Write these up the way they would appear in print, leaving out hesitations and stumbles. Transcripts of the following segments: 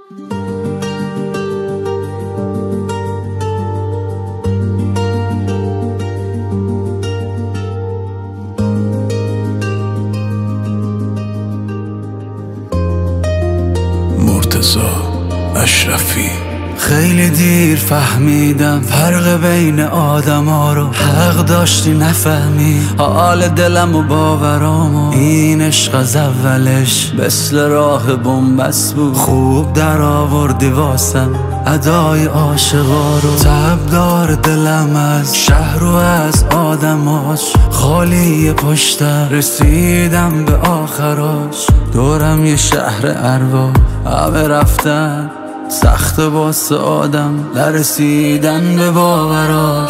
مرتضی اشرفی. خیلی دیر فهمیدم فرق بین آدم ها رو، حق داشتی نفهمی حال دلم و باورامو. این عشق از اولش مثل راه بنبست بود، خوب در آوردی واسم ادای عاشقا رو. تبدار دلم از شهر و از آدماش، خالی پشتم رسیدم به آخراش. دورم یه شهر ارواح، همه رفتن سخت واسه آدم نرسیدن به باوراش.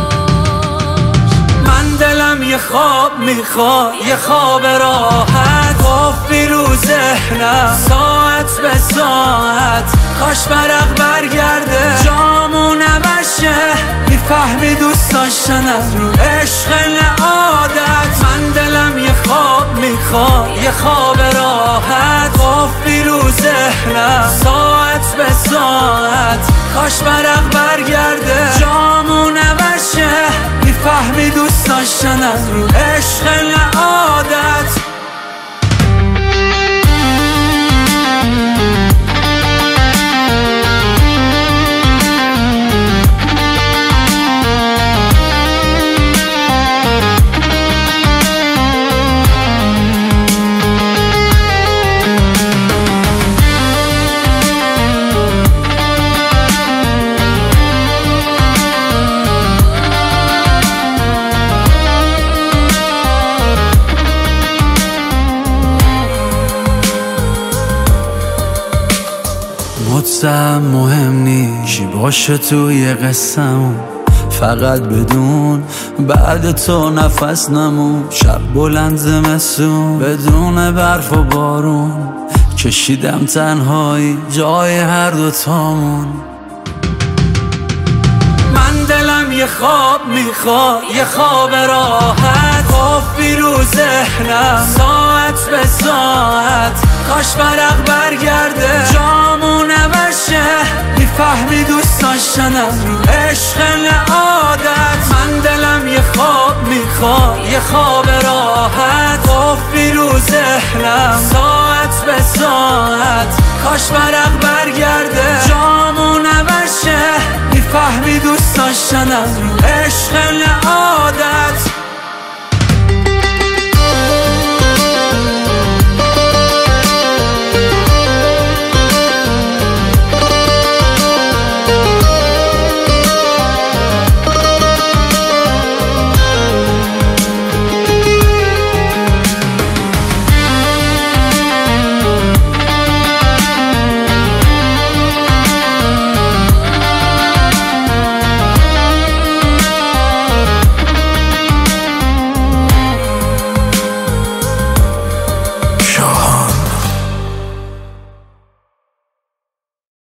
من دلم یه خواب میخواد، یه خواب راحت، قفلی رو ذهنم ساعت به ساعت. کاش برق برگرده جامون نبشه، میفهمی دوست داشتنم رو عشق نه عادت. من دلم یه خواب میخواد، یه خواب راحت، قفلی رو ذهنم ساعت به ساعت. کاش برق برگرده جامون نبشه، میفهمی دوست داشتنم رو عشق نه عادت. مطمئن مهم نیست چی باشه توی قصه‌مون، فقط بدون بعد تو نفس نمون. شب بلند زمستون بدون برف و بارون، کشیدم تنهایی جای هر دوتامون. من دلم یه خواب میخواد، یه خواب راحت، قفلی رو ذهنم ساعت به ساعت. کاش برق برگرده جامون نبشه، میفهمی دوست داشتنم رو عشق نه عادت. من دلم یه خواب میخواد، یه خواب راحت، قفلی رو ذهنم ساعت به ساعت. کاش برق برگرده جامون نبشه، میفهمی دوست داشتنم رو عشق نه عادت.